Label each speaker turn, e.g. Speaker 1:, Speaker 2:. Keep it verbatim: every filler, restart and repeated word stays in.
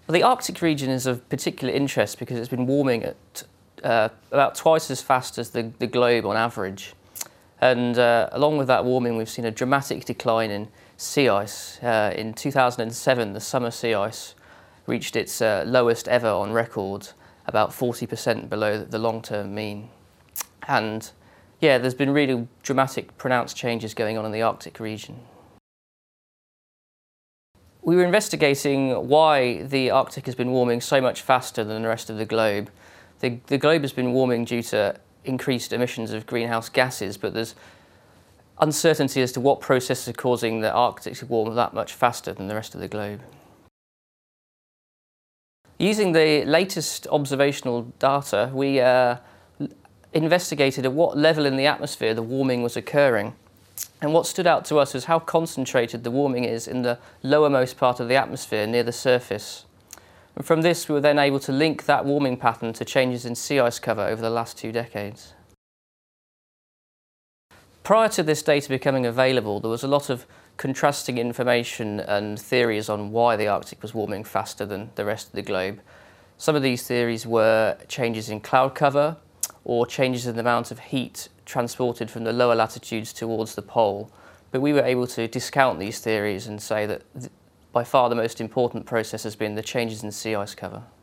Speaker 1: Well, the Arctic region is of particular interest because it's been warming at uh, about twice as fast as the, the globe on average. And uh, along with that warming, we've seen a dramatic decline in sea ice. Uh, in two thousand seven, the summer sea ice reached its uh, lowest ever on record, about forty percent below the long-term mean. And yeah, there's been really dramatic, pronounced changes going on in the Arctic region. We were investigating why the Arctic has been warming so much faster than the rest of the globe. The, the globe has been warming due to increased emissions of greenhouse gases, but there's uncertainty as to what processes are causing the Arctic to warm that much faster than the rest of the globe. Using the latest observational data, we uh, investigated at what level in the atmosphere the warming was occurring. And what stood out to us is how concentrated the warming is in the lowermost part of the atmosphere near the surface. And from this, we were then able to link that warming pattern to changes in sea ice cover over the last two decades. Prior to this data becoming available, there was a lot of contrasting information and theories on why the Arctic was warming faster than the rest of the globe. Some of these theories were changes in cloud cover or changes in the amount of heat transported from the lower latitudes towards the pole. But we were able to discount these theories and say that by far the most important process has been the changes in sea ice cover.